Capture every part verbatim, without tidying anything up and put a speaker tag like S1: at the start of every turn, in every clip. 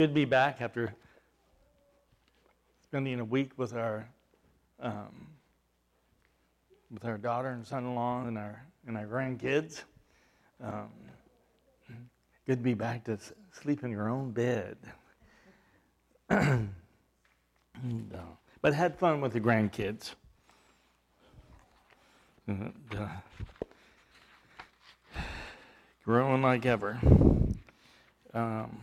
S1: Good to be back after spending a week with our um, with our daughter and son-in-law and our and our grandkids. Um, good to be back to s- sleep in your own bed. and, uh, but had fun with the grandkids. And, uh, growing like ever. Um,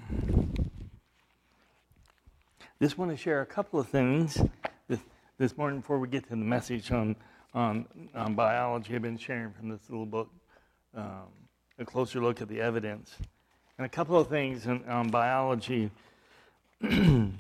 S1: Just want to share a couple of things this, this morning before we get to the message on, on, on biology. I've been sharing from this little book, um, a closer look at the evidence. And a couple of things in, on biology um,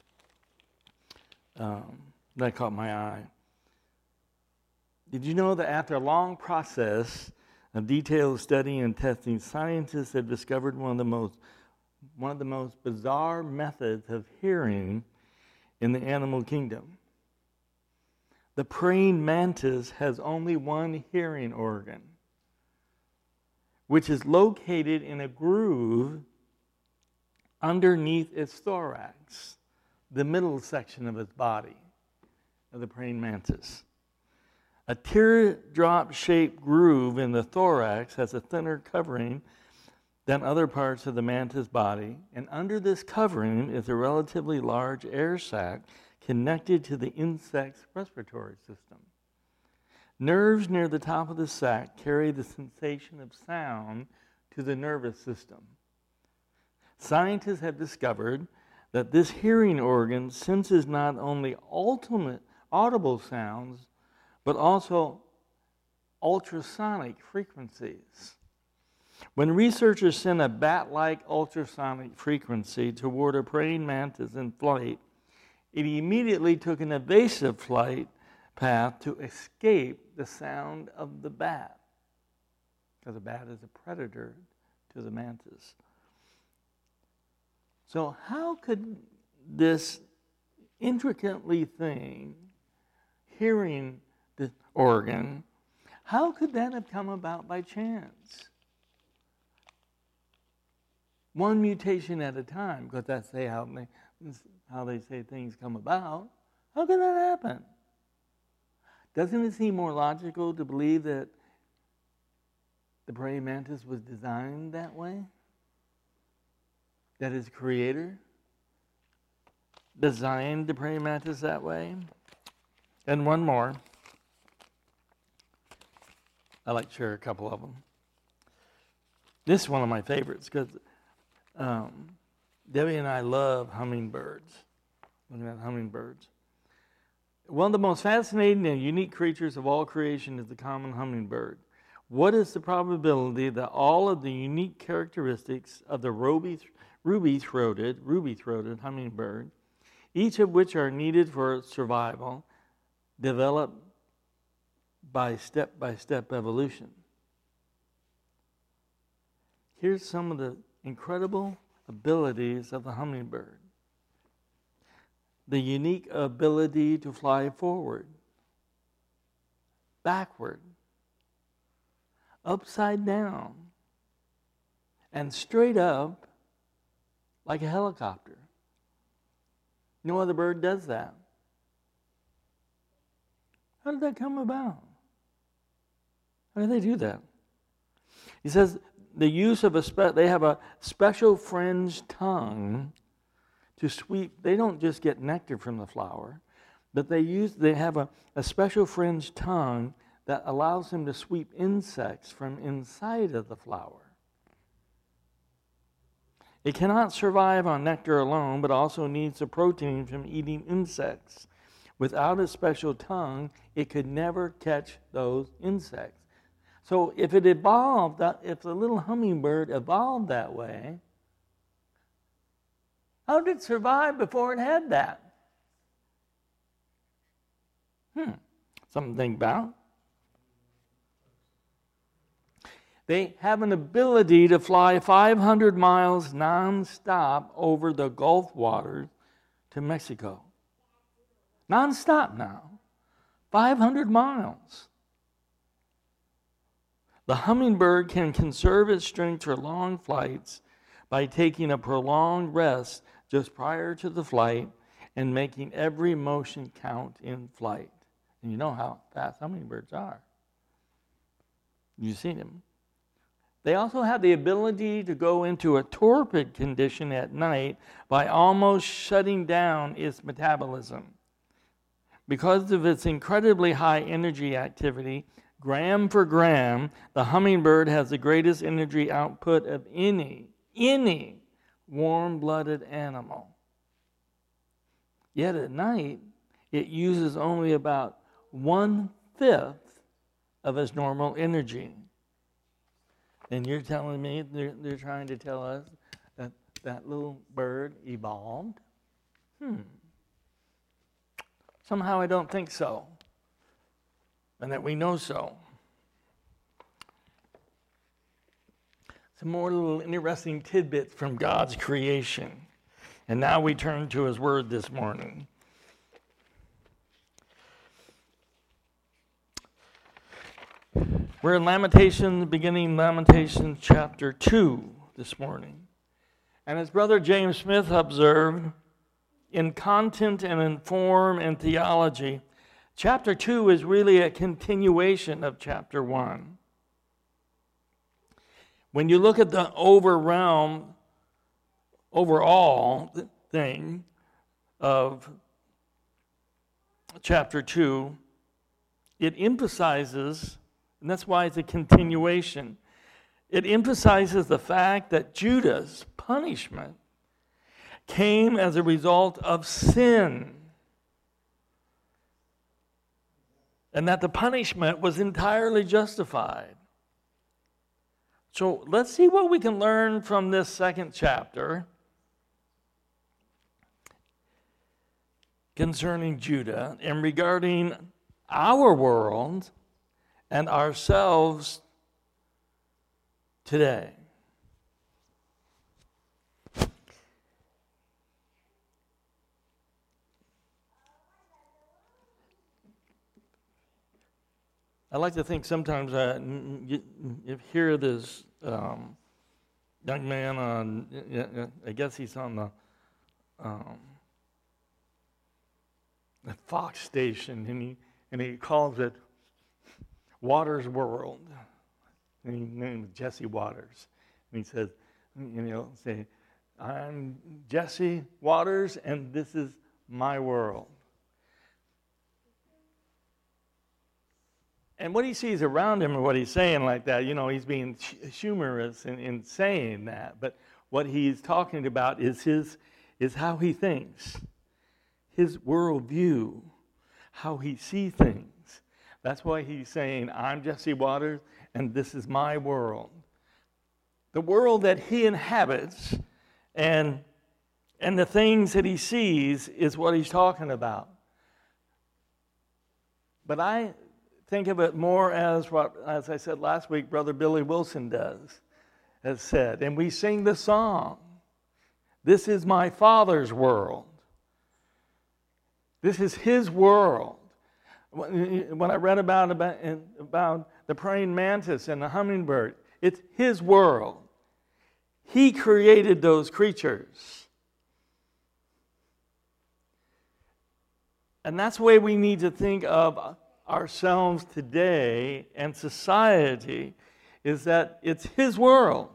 S1: that caught my eye. Did you know that after a long process of detailed study and testing, scientists have discovered one of the most one of the most bizarre methods of hearing in the animal kingdom? The praying mantis has only one hearing organ, which is located in a groove underneath its thorax, the middle section of its body, of the praying mantis. A teardrop-shaped groove in the thorax has a thinner covering than other parts of the mantis body, and under this covering is a relatively large air sac connected to the insect's respiratory system. Nerves near the top of the sac carry the sensation of sound to the nervous system. Scientists have discovered that this hearing organ senses not only ultimate audible sounds, but also ultrasonic frequencies. When researchers sent a bat-like ultrasonic frequency toward a praying mantis in flight, it immediately took an evasive flight path to escape the sound of the bat, because a bat is a predator to the mantis. So how could this intricately thing, hearing the organ, how could that have come about by chance? One mutation at a time, because that's how they, how they say things come about. How can that happen? Doesn't it seem more logical to believe that the praying mantis was designed that way? That its creator designed the praying mantis that way? And one more. I like to share a couple of them. This is one of my favorites because Um, Debbie and I love hummingbirds. Looking at hummingbirds. One of the most fascinating and unique creatures of all creation is the common hummingbird. What is the probability that all of the unique characteristics of the ruby, ruby-throated, ruby-throated hummingbird, each of which are needed for survival, develop by step-by-step evolution? Here's some of the incredible abilities of the hummingbird. The unique ability to fly forward, backward, upside down, and straight up like a helicopter. No other bird does that. How did that come about? How do they do that? He says, the use of a spe- they have a special fringed tongue to sweep. They don't just get nectar from the flower, but they use they have a, a special fringed tongue that allows them to sweep insects from inside of the flower. It cannot survive on nectar alone, but also needs the protein from eating insects. Without a special tongue, it could never catch those insects. So if it evolved, if the little hummingbird evolved that way, how did it survive before it had that? Hmm, something to think about. They have an ability to fly five hundred miles nonstop over the Gulf waters to Mexico. Nonstop now. five hundred miles. The hummingbird can conserve its strength for long flights by taking a prolonged rest just prior to the flight and making every motion count in flight. And you know how fast hummingbirds are. You've seen them. They also have the ability to go into a torpid condition at night by almost shutting down its metabolism. Because of its incredibly high energy activity, gram for gram, the hummingbird has the greatest energy output of any, any warm-blooded animal. Yet at night, it uses only about one-fifth of its normal energy. And you're telling me they're, they're trying to tell us that that little bird evolved? Hmm. Somehow I don't think so. And that we know so. Some more little interesting tidbits from God's creation. And now we turn to his word this morning. We're in Lamentations, beginning Lamentations chapter two this morning. And as Brother James Smith observed, in content and in form and theology, chapter two is really a continuation of chapter one. When you look at the overwhelm, overall thing of chapter two, it emphasizes, and that's why it's a continuation, it emphasizes the fact that Judah's punishment came as a result of sin. And that the punishment was entirely justified. So let's see what we can learn from this second chapter concerning Judah and regarding our world and ourselves today. I like to think sometimes uh, you, you hear this um, young man on, I guess he's on the, um, the Fox station, and he and he calls it Waters World. And he named Jesse Waters. And he says, you know, say, I'm Jesse Waters, and this is my world. And what he sees around him and what he's saying like that, you know, he's being humorous in, in saying that. But what he's talking about is his is how he thinks, his worldview, how he sees things. That's why he's saying, I'm Jesse Waters, and this is my world. The world that he inhabits and, and the things that he sees is what he's talking about. But I think of it more as what, as I said last week, Brother Billy Wilson does, has said. And we sing the song, this is my Father's world. This is his world. When I read about, about, about the praying mantis and the hummingbird, it's his world. He created those creatures. And that's the way we need to think of ourselves today and society, is that it's his world.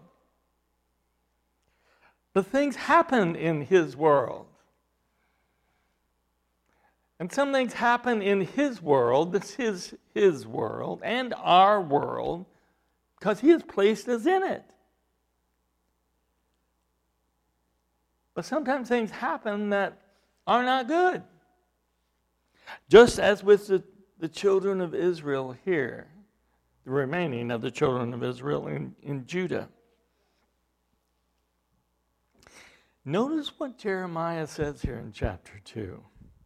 S1: But things happen in his world. And some things happen in his world, this is his world, and our world, because he has placed us in it. But sometimes things happen that are not good. Just as with the The children of Israel here, the remaining of the children of Israel in, in Judah. Notice what Jeremiah says here in chapter two.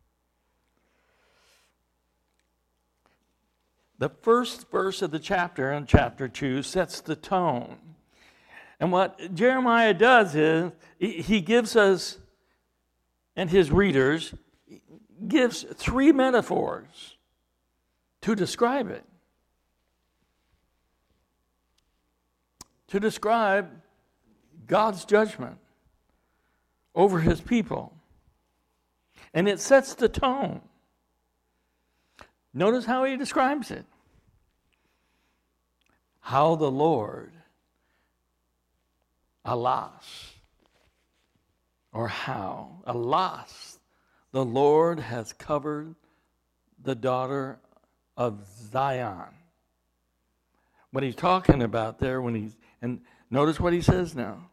S1: The first verse of the chapter in chapter two sets the tone. And what Jeremiah does is, he gives us, and his readers, gives three metaphors to describe it. To describe God's judgment over his people. And it sets the tone. Notice how he describes it. How the Lord, alas, or how, alas, the Lord has covered the daughter of Zion. What he's talking about there when he's, and notice what he says now.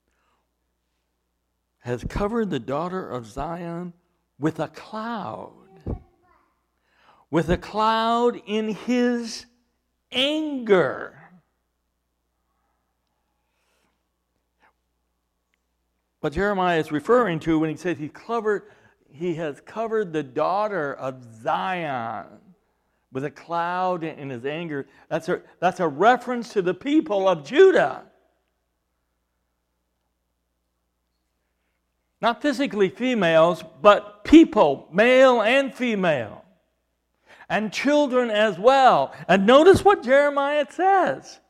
S1: Has covered the daughter of Zion with a cloud. With a cloud in his anger. What Jeremiah is referring to when he says he covered, he has covered the daughter of Zion with a cloud in his anger. That's a, that's a reference to the people of Judah. Not physically females, but people, male and female. And children as well. And notice what Jeremiah says.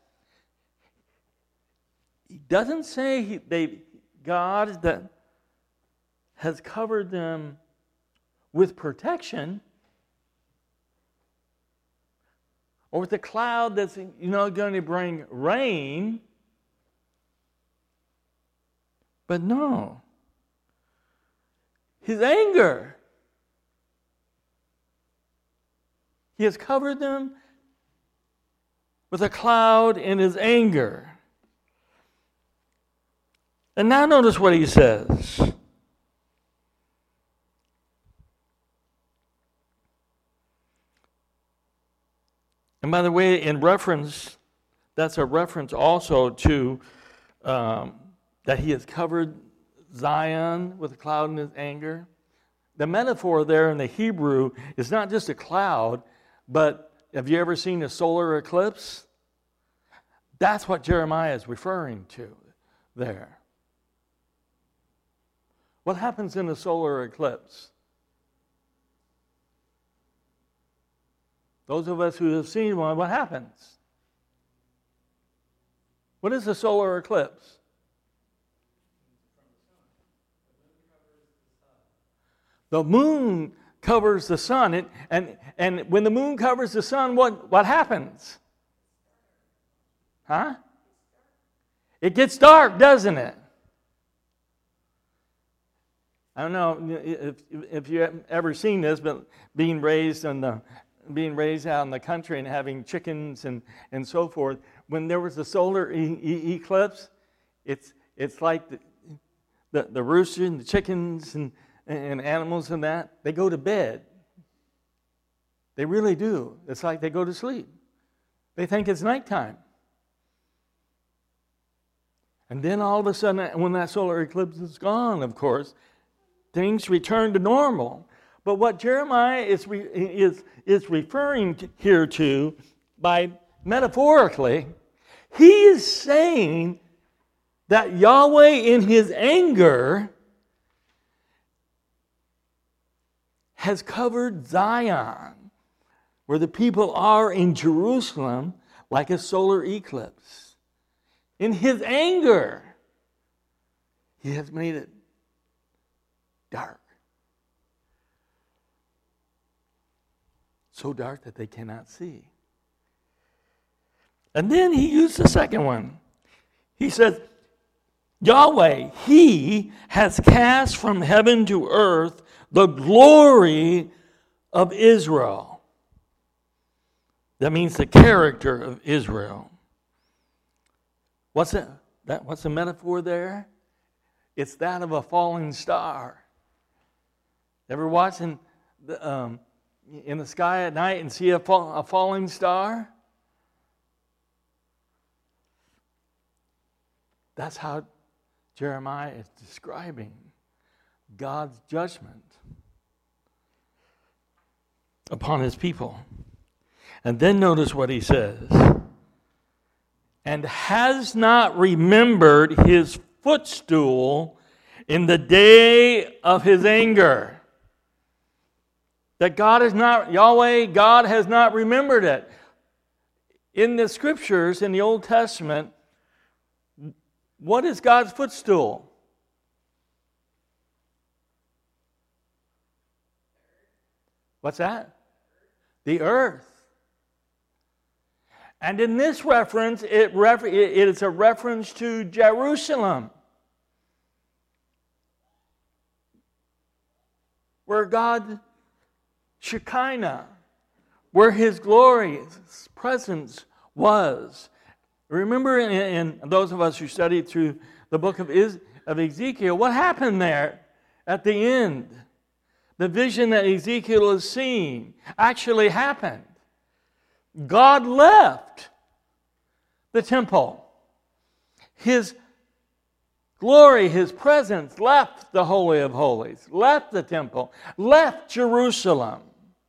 S1: He doesn't say he, they, God that has covered them with protection, or with a cloud that's, you know, going to bring rain. But no. His anger. He has covered them with a cloud in his anger. And now notice what he says. And by the way, in reference, that's a reference also to um, that he has covered Zion with a cloud in his anger. The metaphor there in the Hebrew is not just a cloud, but have you ever seen a solar eclipse? That's what Jeremiah is referring to there. What happens in a solar eclipse? Those of us who have seen one, what happens? What is a solar eclipse? The moon covers the sun. It, and, and when the moon covers the sun, what, what happens? Huh? It gets dark, doesn't it? I don't know if, if you've ever seen this, but being raised in the being raised out in the country and having chickens and, and so forth, when there was a solar e- e- eclipse, it's it's like the, the, the rooster and the chickens and, and animals and that, they go to bed. They really do. It's like they go to sleep. They think it's nighttime. And then all of a sudden, when that solar eclipse is gone, of course, things return to normal. But what Jeremiah is, re, is, is referring to here to, by metaphorically, he is saying that Yahweh in his anger has covered Zion, where the people are in Jerusalem, like a solar eclipse. In his anger, he has made it dark. So dark that they cannot see. And then he used the second one. He says, Yahweh, he has cast from heaven to earth the glory of Israel. That means the character of Israel. What's it? That, what's the metaphor there? It's that of a falling star. Ever watching the, um, in the sky at night and see a, fall, a falling star? That's how Jeremiah is describing God's judgment upon his people. And then notice what he says. And has not remembered his footstool in the day of his anger. That God is not, Yahweh, God has not remembered it. In the scriptures, in the Old Testament, what is God's footstool? What's that? The earth. And in this reference, it, refer- it is a reference to Jerusalem, where God, Shekinah, where His glory, His presence was. Remember, in, in those of us who studied through the book of, Is, of Ezekiel, what happened there at the end? The vision that Ezekiel is seeing actually happened. God left the temple. His glory, His presence left the Holy of Holies, left the temple, left Jerusalem.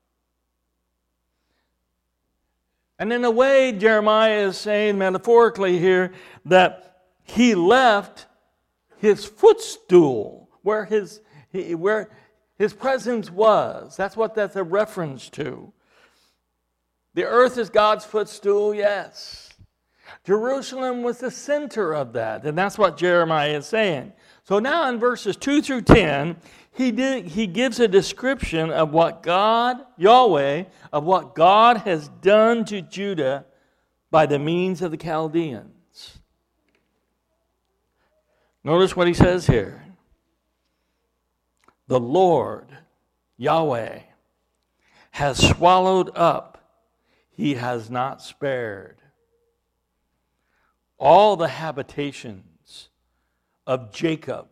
S1: And in a way, Jeremiah is saying metaphorically here that he left his footstool where his, where his presence was. That's what that's a reference to. The earth is God's footstool, yes. Jerusalem was the center of that, and that's what Jeremiah is saying. So now in verses two through ten, he did, he gives a description of what God, Yahweh, of what God has done to Judah by the means of the Chaldeans. Notice what he says here. The Lord, Yahweh, has swallowed up, He has not spared, all the habitations of Jacob,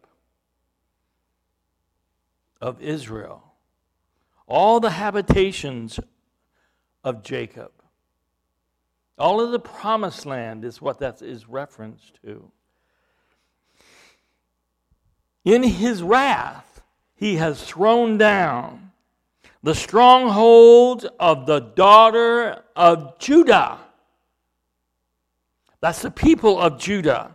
S1: of Israel, all the habitations of Jacob. All of the promised land is what that is referenced to. In His wrath, He has thrown down the strongholds of the daughter of Judah. That's the people of Judah.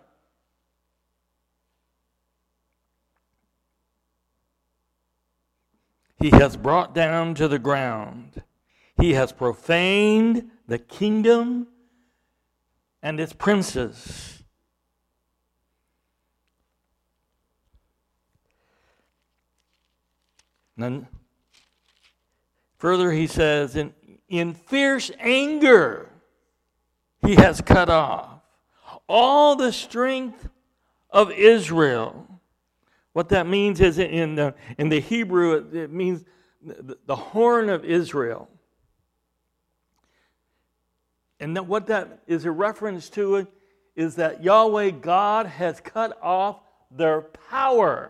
S1: He has brought down to the ground. He has profaned the kingdom and its princes. And further, he says, in, in fierce anger, He has cut off all the strength of Israel. What that means is in the, in the Hebrew, it, it means the, the horn of Israel. And that what that is a reference to it is that Yahweh God has cut off their power.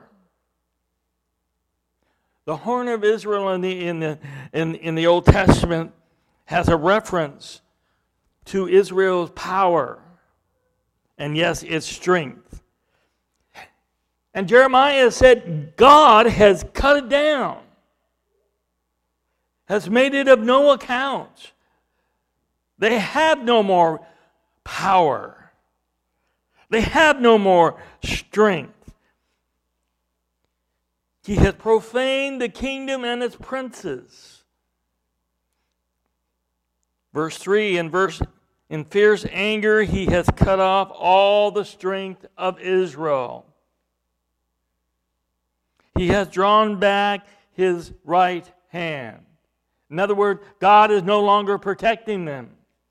S1: The horn of Israel in the, in the, in, in the Old Testament has a reference to Israel's power and, yes, its strength. And Jeremiah said, God has cut it down, has made it of no account. They have no more power. They have no more strength. He has profaned the kingdom and its princes. Verse three, in verse in fierce anger, He has cut off all the strength of Israel. He has drawn back His right hand. In other words, God is no longer protecting them,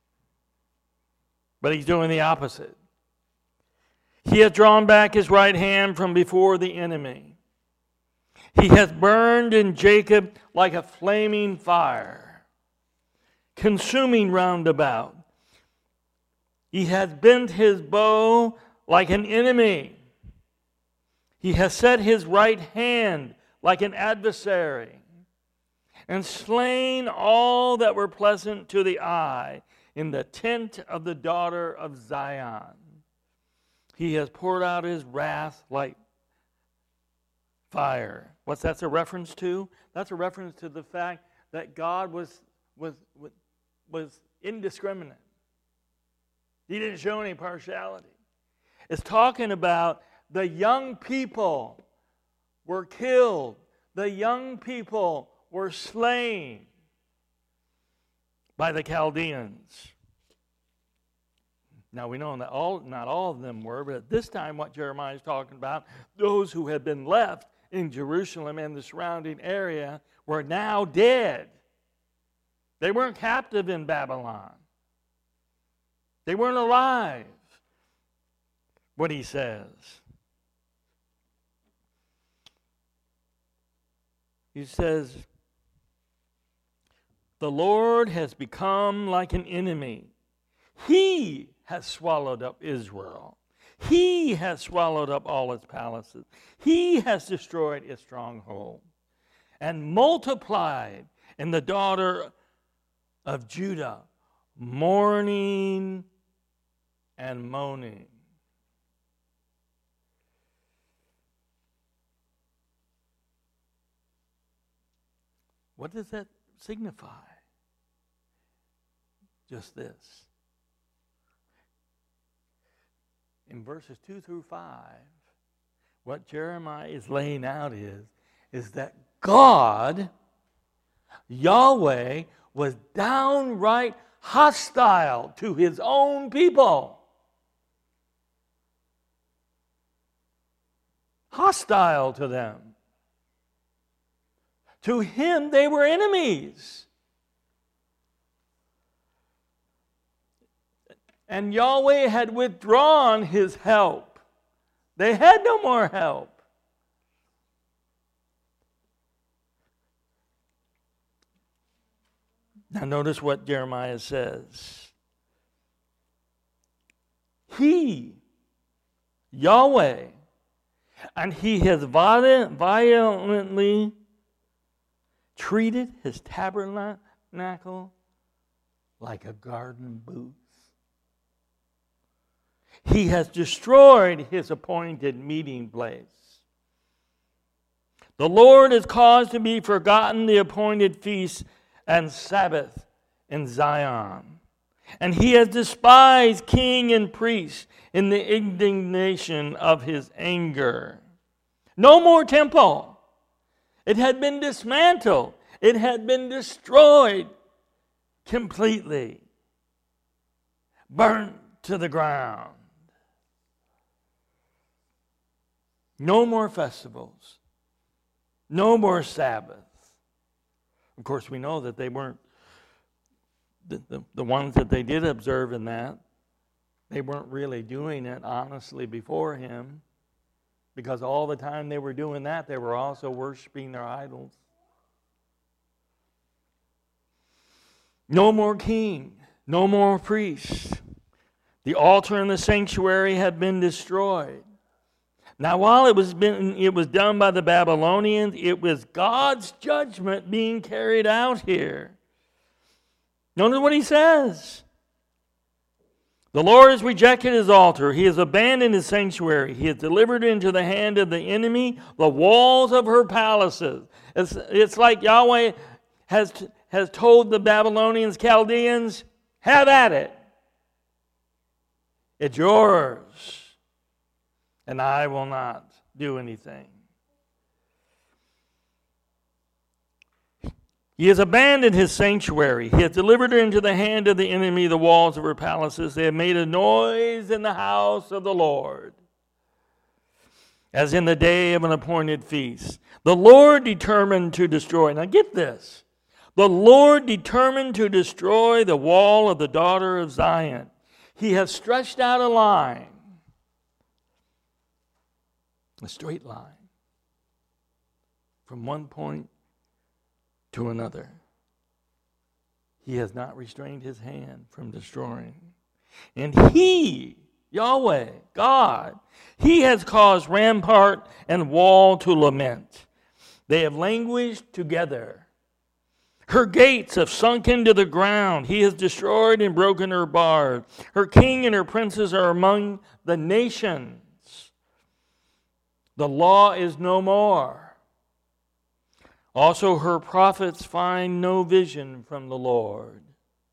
S1: but He's doing the opposite. He has drawn back His right hand from before the enemy. He has burned in Jacob like a flaming fire, consuming round about. He has bent His bow like an enemy. He has set His right hand like an adversary, and slain all that were pleasant to the eye in the tent of the daughter of Zion. He has poured out His wrath like fire. What's that a reference to? That's a reference to the fact that God was, was, was, was indiscriminate. He didn't show any partiality. It's talking about the young people were killed. The young people were slain by the Chaldeans. Now we know that all, not all of them were, but at this time what Jeremiah is talking about, those who had been left in Jerusalem and the surrounding area were now dead. They weren't captive in Babylon. They weren't alive, what he says. He says, the Lord has become like an enemy. He has swallowed up Israel. He has swallowed up all its palaces. He has destroyed its stronghold and multiplied in the daughter of Judah mourning and moaning. What does that signify? Just this. In verses two through five, what Jeremiah is laying out is, is that God, Yahweh, was downright hostile to his own people. Hostile to them. To him, they were enemies. And Yahweh had withdrawn his help. They had no more help. Now notice what Jeremiah says. He, Yahweh, and he has violently treated his tabernacle like a garden booth. He has destroyed his appointed meeting place. The Lord has caused to be forgotten the appointed feast and Sabbath in Zion. And he has despised king and priest in the indignation of his anger. No more temple. It had been dismantled. It had been destroyed completely. Burnt to the ground. No more festivals. No more Sabbath. Of course, we know that they weren't, the, the, the ones that they did observe in that, they weren't really doing it honestly before him, because all the time they were doing that, they were also worshiping their idols. No more king, no more priest. The altar in the sanctuary had been destroyed. Now, while it was been, it was done by the Babylonians, it was God's judgment being carried out here. Notice what he says. The Lord has rejected his altar. He has abandoned his sanctuary. He has delivered into the hand of the enemy the walls of her palaces. It's, it's like Yahweh has, has told the Babylonians, Chaldeans, have at it. It's yours. And I will not do anything. He has abandoned his sanctuary. He has delivered her into the hand of the enemy, the walls of her palaces. They have made a noise in the house of the Lord, as in the day of an appointed feast. The Lord determined to destroy. Now get this. The Lord determined to destroy the wall of the daughter of Zion. He has stretched out a line. A straight line from one point to another. He has not restrained his hand from destroying. And he, Yahweh, God, he has caused rampart and wall to lament. They have languished together. Her gates have sunk into the ground. He has destroyed and broken her bars. Her king and her princes are among the nations. The law is no more. Also, her prophets find no vision from the Lord.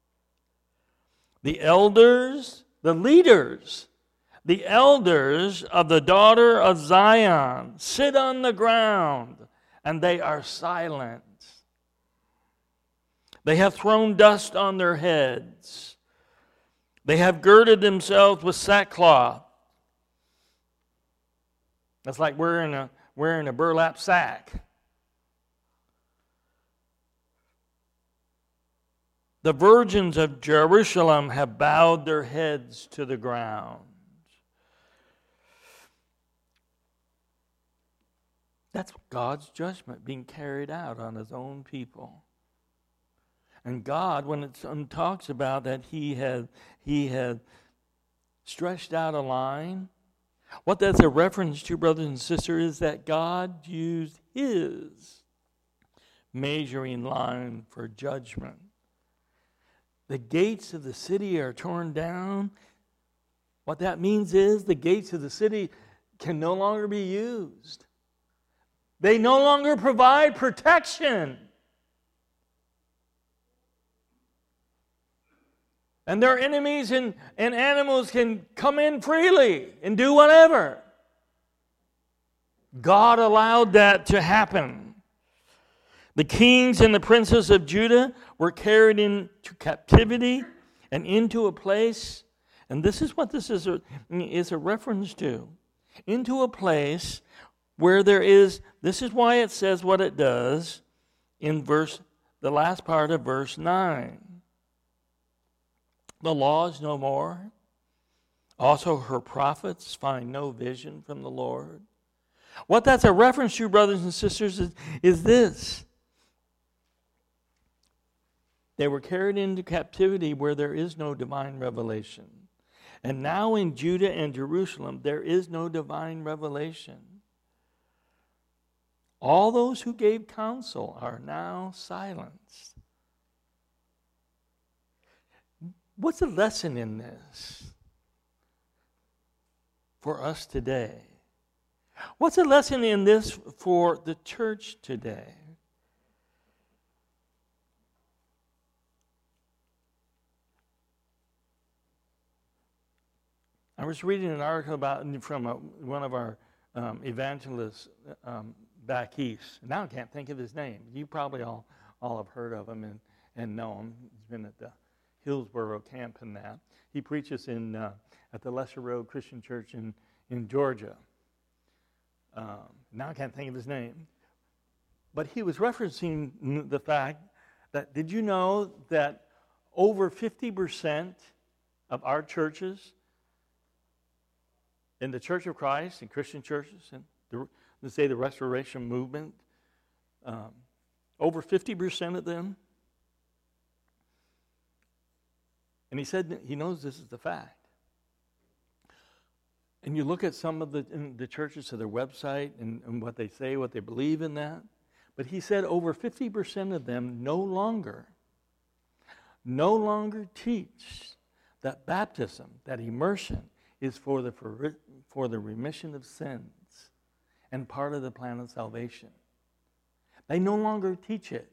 S1: The elders, the leaders, the elders of the daughter of Zion sit on the ground, and they are silent. They have thrown dust on their heads. They have girded themselves with sackcloth. That's like wearing a, wearing a burlap sack. The virgins of Jerusalem have bowed their heads to the ground. That's God's judgment being carried out on his own people. And God, when it talks about that he had, he had stretched out a line, what that's a reference to, brothers and sisters, is that God used his measuring line for judgment. The gates of the city are torn down. What that means is the gates of the city can no longer be used. They no longer provide protection. And their enemies and, and animals can come in freely and do whatever. God allowed that to happen. The kings and the princes of Judah were carried into captivity and into a place, and this is what this is a, is a reference to, into a place where there is, this is why it says what it does in verse, the last part of verse nine. The law is no more. Also her prophets find no vision from the Lord. What that's a reference to, brothers and sisters, is, is this. They were carried into captivity where there is no divine revelation. And now in Judah and Jerusalem, there is no divine revelation. All those who gave counsel are now silenced. What's the lesson in this for us today? What's the lesson in this for the church today? I was reading an article about from a, one of our um, evangelists um, back east. Now I can't think of his name. You probably all, all have heard of him and, and know him. He's been at the Hillsborough camp and that. He preaches in uh, at the Lesser Road Christian Church in, in Georgia. Um, now I can't think of his name. But he was referencing the fact that, did you know that over fifty percent of our churches, in the Church of Christ, in Christian churches, and the, let's say the Restoration Movement, um, over fifty percent of them, and he said that he knows this is the fact. And you look at some of the, in the churches to their website and, and what they say, what they believe in that. But he said over fifty percent of them no longer, no longer teach that baptism, that immersion, is for the, for, for the remission of sins and part of the plan of salvation. They no longer teach it.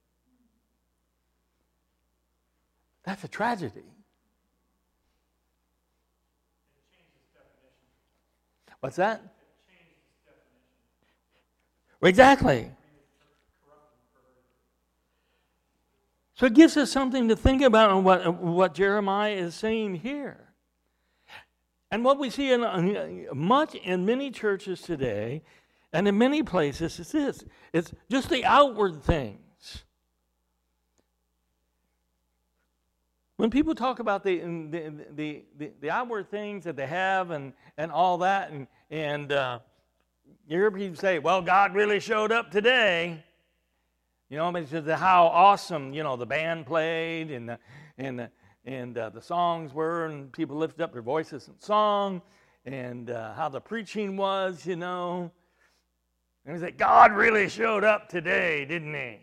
S1: That's a tragedy. What's that? Exactly. So it gives us something to think about on what, what Jeremiah is saying here. And what we see in uh, much in many churches today, and in many places, is this: it's just the outward things. When people talk about the the the, the, the outward things that they have and, and all that, and and uh, you hear people say, "Well, God really showed up today." You know, because of how awesome, you know, the band played and the, and the, and uh, the songs were, and people lifted up their voices in song, and uh, how the preaching was, you know. And we say, God really showed up today, didn't he?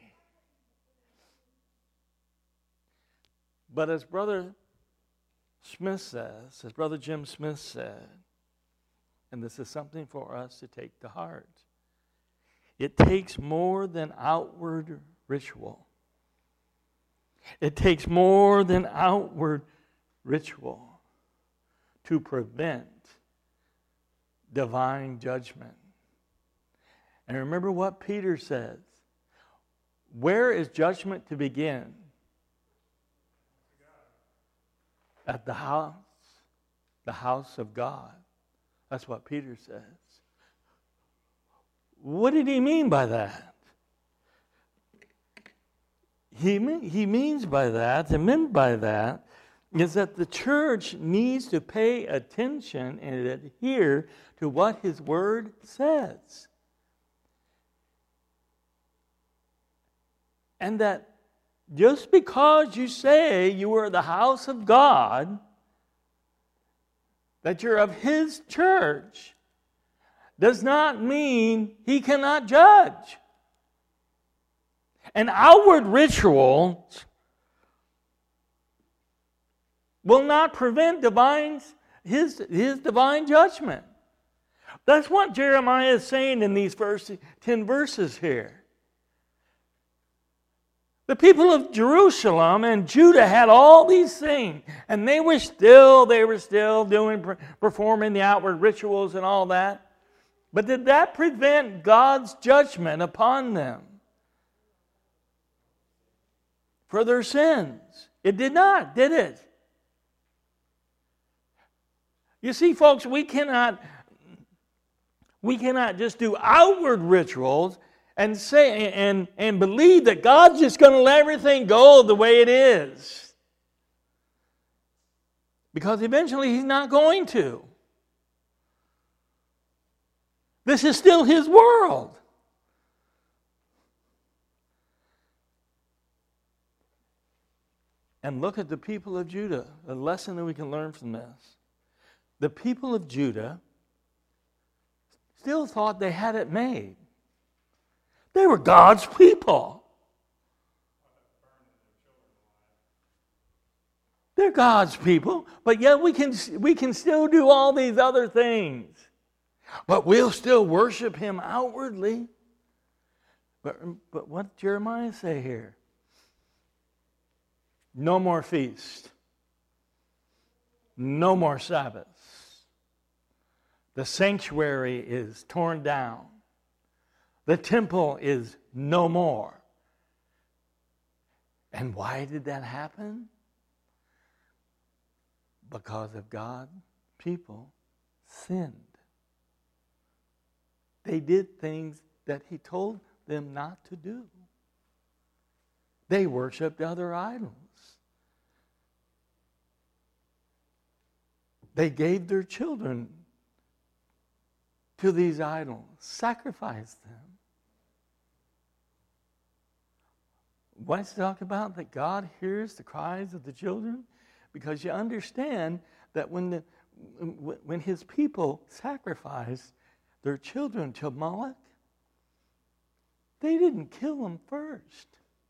S1: But as Brother Smith says, as Brother Jim Smith said, and this is something for us to take to heart, it takes more than outward ritual. It takes more than outward ritual to prevent divine judgment. And remember what Peter says. Where is judgment to begin? At the house, the house of God. That's what Peter says. What did he mean by that? he, he means by that, and meant by that, is that the church needs to pay attention and adhere to what his word says. And that just because you say you are the house of God, that you're of his church, does not mean he cannot judge. And outward rituals will not prevent divine, his, his divine judgment. That's what Jeremiah is saying in these first ten verses here. The people of Jerusalem and Judah had all these things, and they were still, they were still doing, performing the outward rituals and all that. But did that prevent God's judgment upon them for their sins? It did not, did it? You see, folks, we cannot, we cannot just do outward rituals and say and, and believe that God's just going to let everything go the way it is. Because eventually he's not going to. This is still his world. And look at the people of Judah, a lesson that we can learn from this. The people of Judah still thought they had it made. They were God's people. They're God's people, but yet we can, we can still do all these other things. But we'll still worship him outwardly. But, but what did Jeremiah say here? No more feast. No more Sabbaths. The sanctuary is torn down. The temple is no more. And why did that happen? Because of God, people sinned. They did things that he told them not to do. They worshiped other idols. They gave their children to these idols, sacrificed them. What's it talk about? That God hears the cries of the children? Because you understand that when the when his people sacrificed their children to Moloch, they didn't kill them first.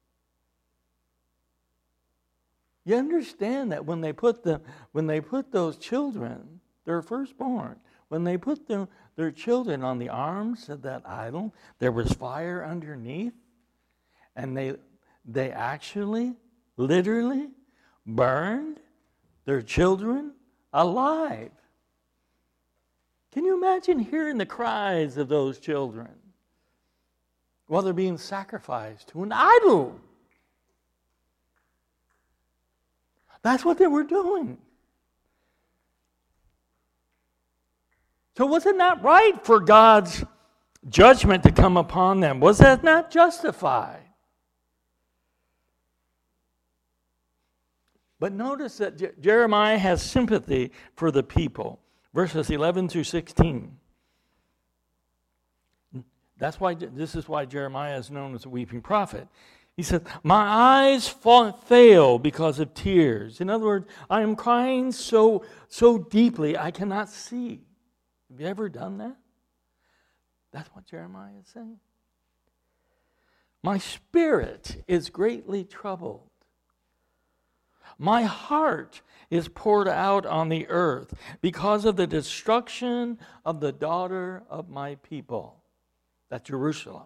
S1: You understand that when they put them, when they put those children, their firstborn, when they put them, their children on the arms of that idol, there was fire underneath, and they they actually, literally, burned their children alive. Can you imagine hearing the cries of those children while they're being sacrificed to an idol? That's what they were doing. So was it not right for God's judgment to come upon them? Was that not justified? But notice that Je- Jeremiah has sympathy for the people. Verses eleven through sixteen. That's why, this is why Jeremiah is known as a weeping prophet. He says, my eyes fall, fail because of tears. In other words, I am crying so, so deeply I cannot see. Have you ever done that? That's what Jeremiah is saying. My spirit is greatly troubled. My heart is poured out on the earth because of the destruction of the daughter of my people. That's Jerusalem.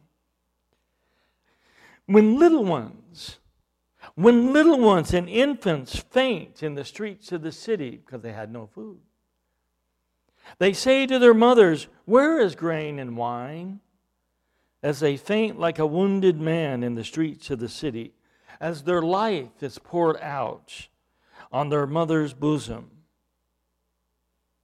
S1: When little ones, when little ones and infants faint in the streets of the city because they had no food, they say to their mothers, where is grain and wine? As they faint like a wounded man in the streets of the city, as their life is poured out on their mother's bosom.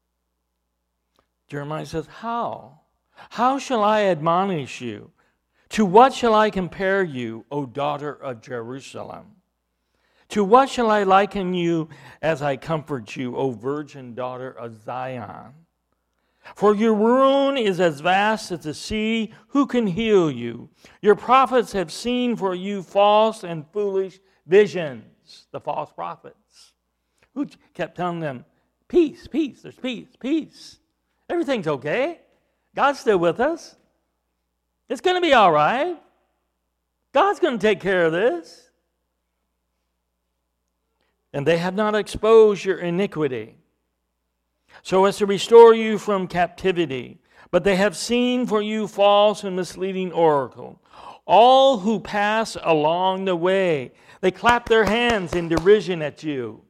S1: Jeremiah says, how? How shall I admonish you To what shall I compare you, O daughter of Jerusalem? To what shall I liken you as I comfort you, O virgin daughter of Zion? For your ruin is as vast as the sea. Who can heal you? Your prophets have seen for you false and foolish visions. The false prophets who kept telling them, peace, peace, there's peace, peace. Everything's okay. God's still with us. It's going to be all right. God's going to take care of this. And they have not exposed your iniquity, so as to restore you from captivity. But they have seen for you false and misleading oracle. All who pass along the way, they clap their hands in derision at you.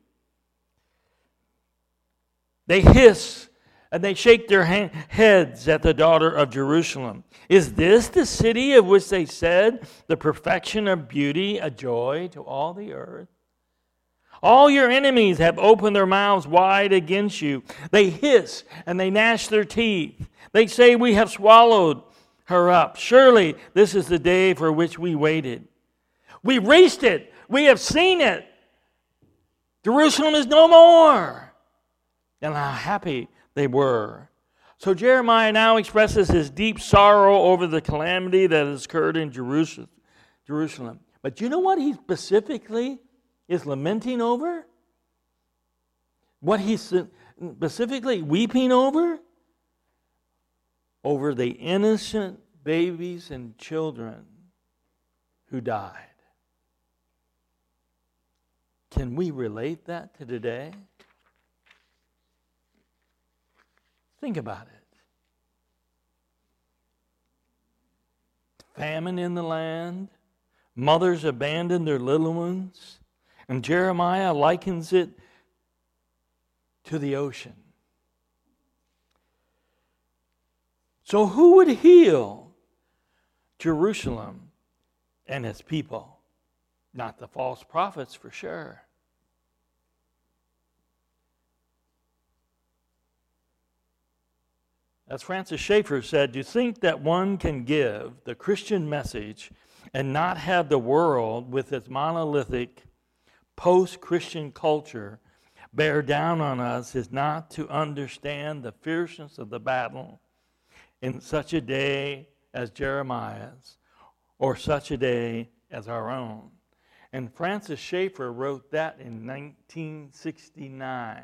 S1: They hiss and they shake their ha- heads at the daughter of Jerusalem. Is this the city of which they said, the perfection of beauty, a joy to all the earth? All your enemies have opened their mouths wide against you. They hiss and they gnash their teeth. They say, we have swallowed her up. Surely this is the day for which we waited. We reached it. We have seen it. Jerusalem is no more. And how happy they were. So Jeremiah now expresses his deep sorrow over the calamity that has occurred in Jerusalem. But you know what he specifically is lamenting over? What he's specifically weeping over? Over the innocent babies and children who died. Can we relate that to today? Think about it. Famine in the land. Mothers abandon their little ones. And Jeremiah likens it to the ocean. So who would heal Jerusalem and its people? Not the false prophets, for sure. As Francis Schaeffer said, to think that one can give the Christian message and not have the world with its monolithic post-Christian culture bear down on us is not to understand the fierceness of the battle in such a day as Jeremiah's or such a day as our own. And Francis Schaeffer wrote that in nineteen sixty-nine.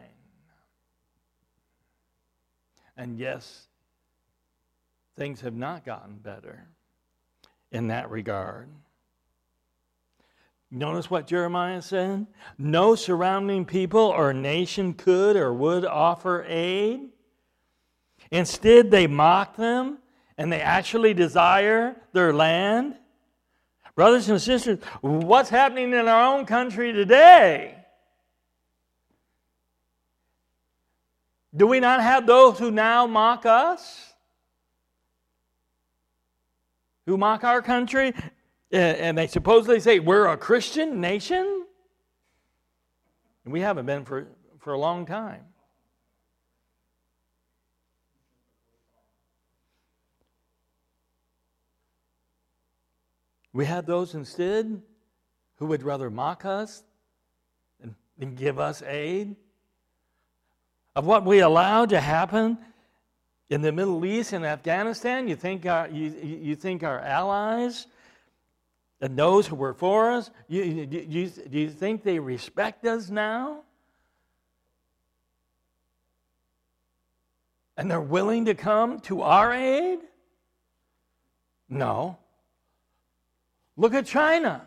S1: And yes, things have not gotten better in that regard. Notice what Jeremiah said? No surrounding people or nation could or would offer aid. Instead, they mock them and they actually desire their land. Brothers and sisters, what's happening in our own country today? Do we not have those who now mock us? Who mock our country? And they supposedly say, we're a Christian nation? And we haven't been for, for a long time. We have those instead who would rather mock us than, than give us aid. Of what we allowed to happen in the Middle East and Afghanistan, you think our, you, you think our allies and those who were for us, you, you, you, do you think they respect us now? And they're willing to come to our aid? No. Look at China.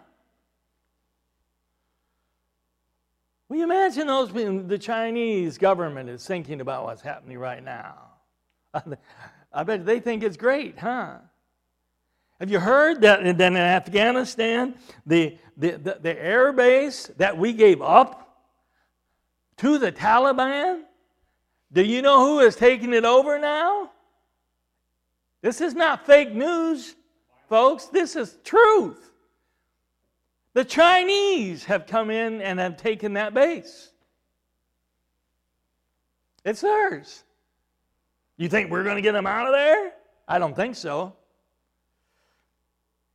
S1: Will you imagine those people, the Chinese government is thinking about what's happening right now? I bet they think it's great, huh? Have you heard that, that in Afghanistan, the, the, the, the air base that we gave up to the Taliban, do you know who is taking it over now? This is not fake news, folks. This is truth. The Chinese have come in and have taken that base. It's theirs. You think we're going to get them out of there? I don't think so.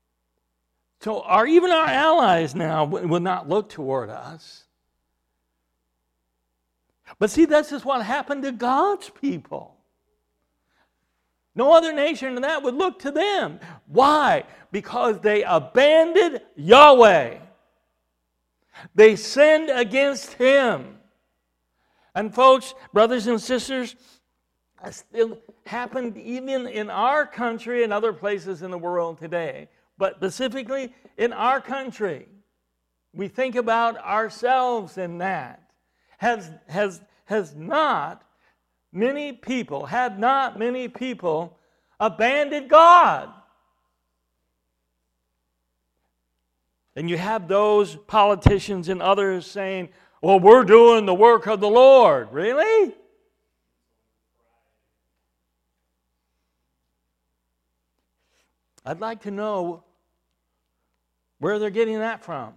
S1: So our, even our allies now will not look toward us. But see, this is what happened to God's people. No other nation than that would look to them. Why? Because they abandoned Yahweh. They sinned against Him. And folks, brothers and sisters, it still happened even in our country and other places in the world today. But specifically in our country, we think about ourselves in that. Has, has, has not many people, had not many people abandoned God? And you have those politicians and others saying, well, we're doing the work of the Lord. Really? I'd like to know where they're getting that from.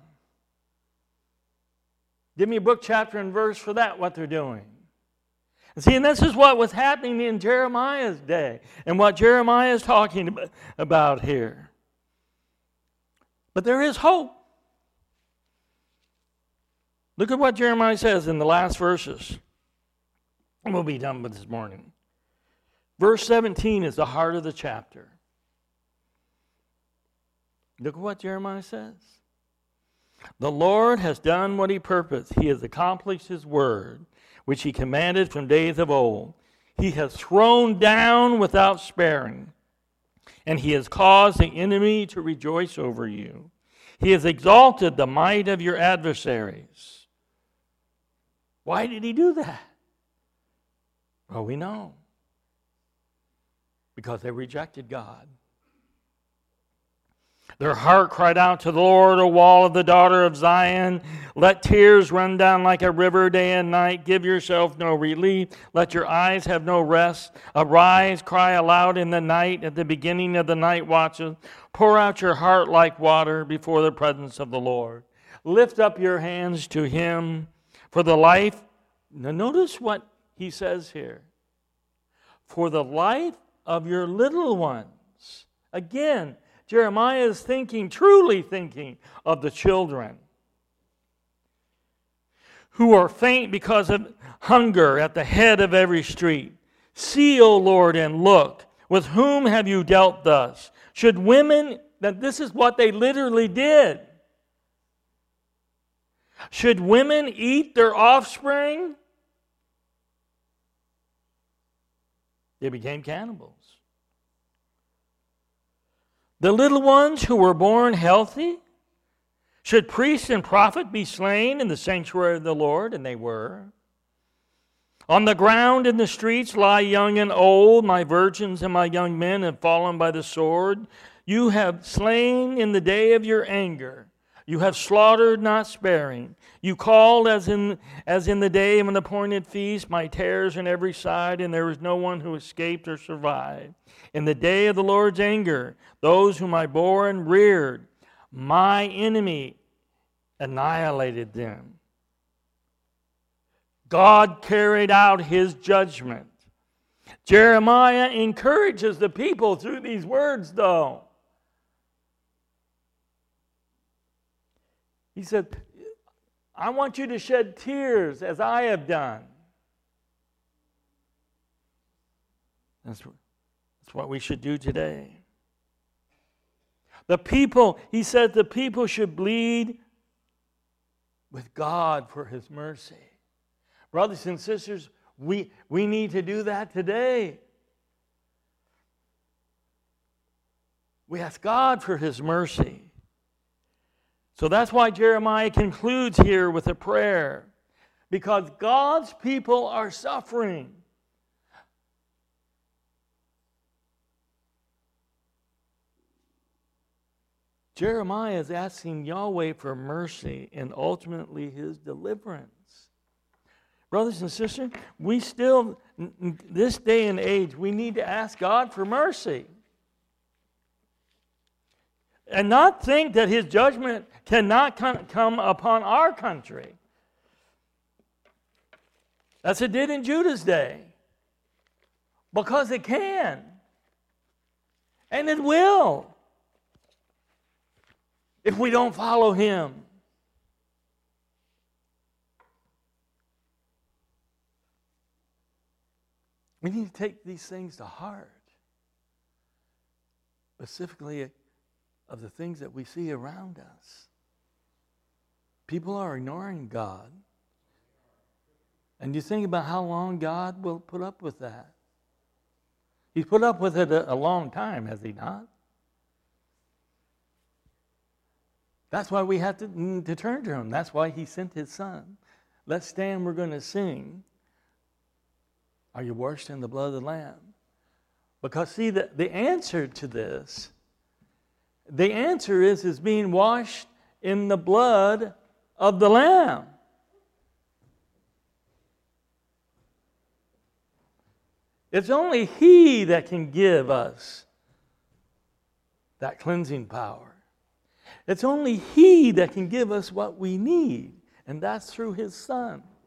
S1: Give me a book, chapter, and verse for that, what they're doing. And see, and this is what was happening in Jeremiah's day and what Jeremiah is talking about here. But there is hope. Look at what Jeremiah says in the last verses. And we'll be done with this morning. Verse seventeen is the heart of the chapter. Look at what Jeremiah says. The Lord has done what He purposed. He has accomplished His word, which He commanded from days of old. He has thrown down without sparing, and He has caused the enemy to rejoice over you. He has exalted the might of your adversaries. Why did He do that? Well, we know. Because they rejected God. Their heart cried out to the Lord, O wall of the daughter of Zion. Let tears run down like a river day and night. Give yourself no relief. Let your eyes have no rest. Arise, cry aloud in the night at the beginning of the night watches. Pour out your heart like water before the presence of the Lord. Lift up your hands to Him for the life. Now notice what he says here. For the life of your little ones. Again, Jeremiah is thinking, truly thinking of the children who are faint because of hunger at the head of every street. See, O Lord, and look, with whom have you dealt thus? Should women, that this is what they literally did. Should women eat their offspring? They became cannibals. The little ones who were born healthy? Should priest and prophet be slain in the sanctuary of the Lord? And they were. On the ground in the streets lie young and old. My virgins and my young men have fallen by the sword. You have slain in the day of your anger. You have slaughtered, not sparing. You called as in as in the day of an appointed feast, my terrors on every side, and there was no one who escaped or survived. In the day of the Lord's anger, those whom I bore and reared, my enemy annihilated them. God carried out His judgment. Jeremiah encourages the people through these words, though. He said, I want you to shed tears as I have done. That's, that's what we should do today. The people, he said, the people should bleed with God for His mercy. Brothers and sisters, we, we need to do that today. We ask God for His mercy. So that's why Jeremiah concludes here with a prayer. Because God's people are suffering. Jeremiah is asking Yahweh for mercy and ultimately His deliverance. Brothers and sisters, we still, this day and age, we need to ask God for mercy. And not think that His judgment cannot come upon our country. As it did in Judah's day. Because it can. And it will. if we don't follow Him. We need to take these things to heart. Specifically of the things that we see around us. People are ignoring God. And you think about how long God will put up with that. He's put up with it a, a long time, has He not? That's why we have to, to turn to Him. That's why He sent His Son. Let's stand, we're going to sing. Are you washed in the blood of the Lamb? Because see, the, the answer to this, the answer is, is being washed in the blood of the Lamb. It's only He that can give us that cleansing power. It's only He that can give us what we need, and that's through His Son.